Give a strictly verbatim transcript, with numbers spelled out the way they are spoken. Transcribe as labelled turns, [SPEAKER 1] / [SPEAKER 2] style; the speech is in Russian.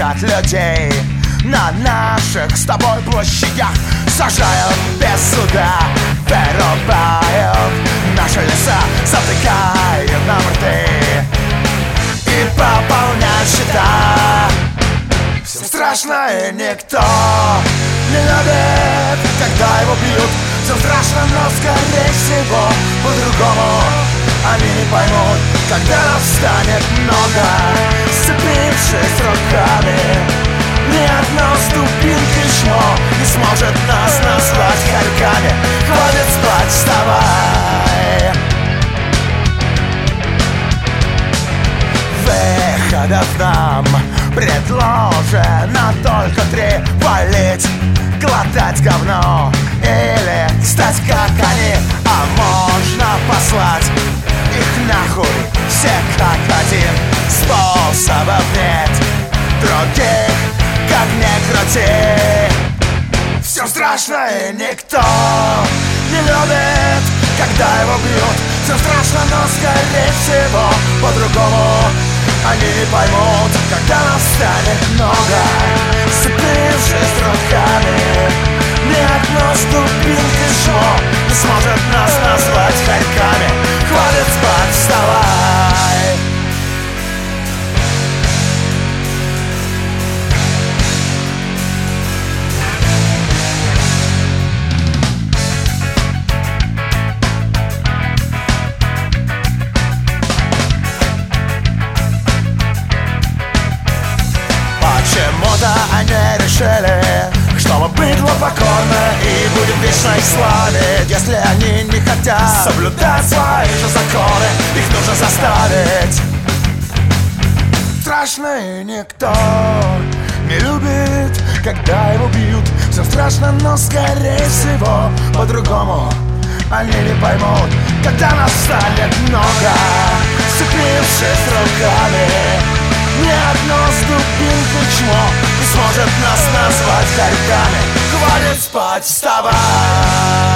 [SPEAKER 1] мочат людей на наших с тобой площадях, сажают без суда, вырубают наши леса, затыкают нам рты и пополняют счета. Всем страшно, и никто не любит, когда его бьют. Всем страшно, но скорее всего по-другому они не поймут, когда нас станет много, сцепившись руками. Ни одно ступеньки чмо не сможет нас назвать хорьками. Хватит спать, вставай. Выходов нам предложено только три: валить, глотать говно или стать как они. А можно послать их нахуй все как один. Способов нет других, как ни крути. Всем страшно, и никто не любит, когда его бьют. Всем страшно, но скорее всего по-другому они не поймут, когда нас станет много, сцепившись руками. Ни одно ступеньки чмо не сможет нас назвать хорьками. Хватит спать, вставай. Почему-то они решили, что мы быдло покорно и будем вечно их славить. Если они не хотят соблюдать свои же законы, их нужно заставить. Страшно, и никто не любит, когда его бьют. Всем страшно, но скорее всего по-другому они не поймут, когда нас станет много, сцепившись руками. Ни одно ступенька чмо не сможет нас назвать хорьками. Хватит спать, вставай.